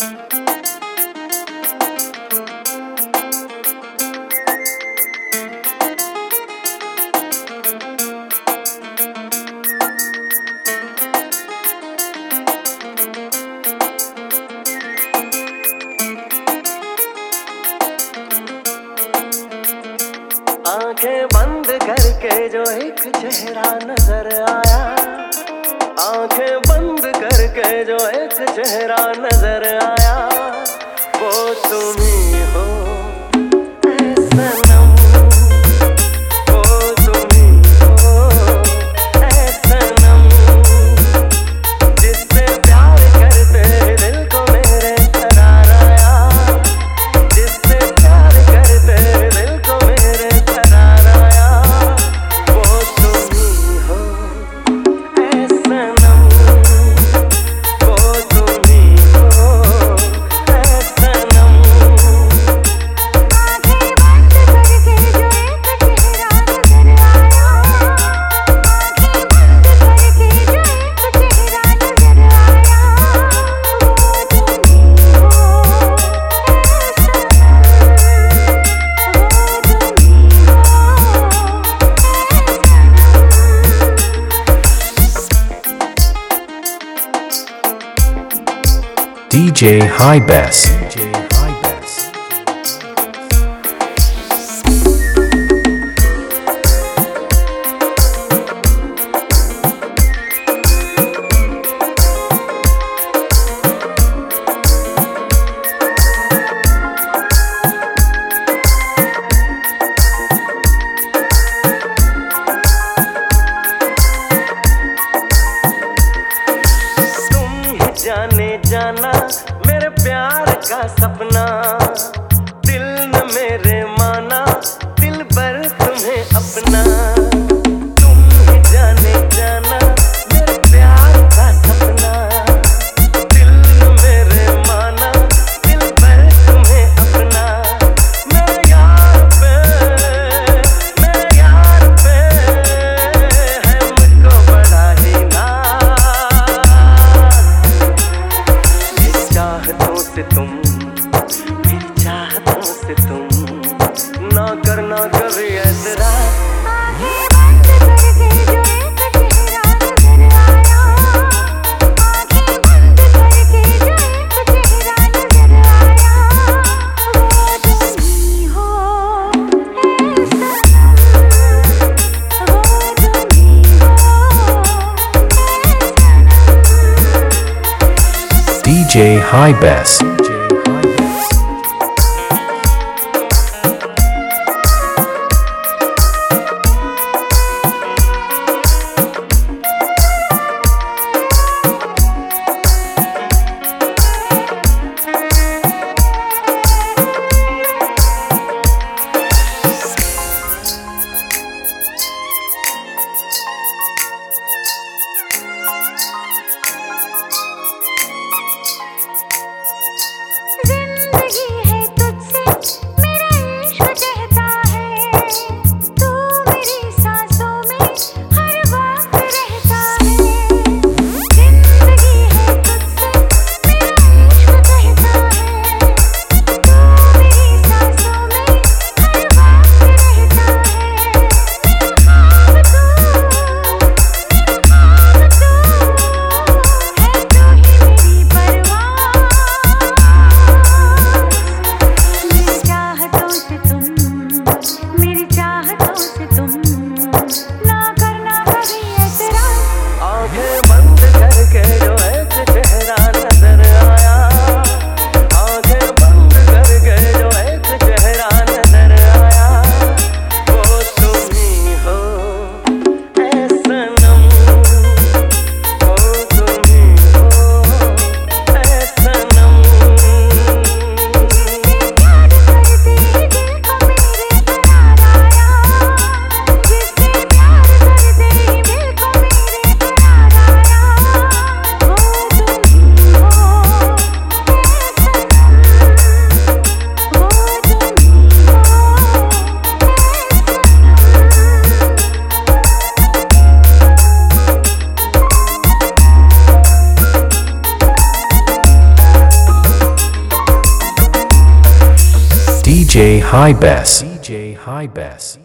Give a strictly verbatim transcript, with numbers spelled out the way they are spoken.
आंखें बंद करके जो एक चेहरा नजर आया, आंखें बंद करके जो एक चेहरा नजर आया, वो तुम ही हो ऐ सनम, वो तुम ही हो ऐ सनम, जिससे प्यार करते दिल को मेरे करार आया, जिससे प्यार करते दिल को मेरे करार आया, वो तुम ही हो ऐ सनम, वो तुम ही हो ऐ सनम। D J High Bass. जाने जाना मेरे प्यार का सपना, दिल न मेरे माना दिल भर तुम्हें अपना, तुम ही जाने जाना मेरे प्यार का सपना, दिल न मेरे माना दिल भर तुम्हें अपना, मेरे यार पे मेरे यार पे है मुझको बड़ा ही नाज, चाहतों से तुम मेरी चाहतों से तुम ना करना कभी ऐतराज। D J High Bass. D J High Bass. D J High Bass.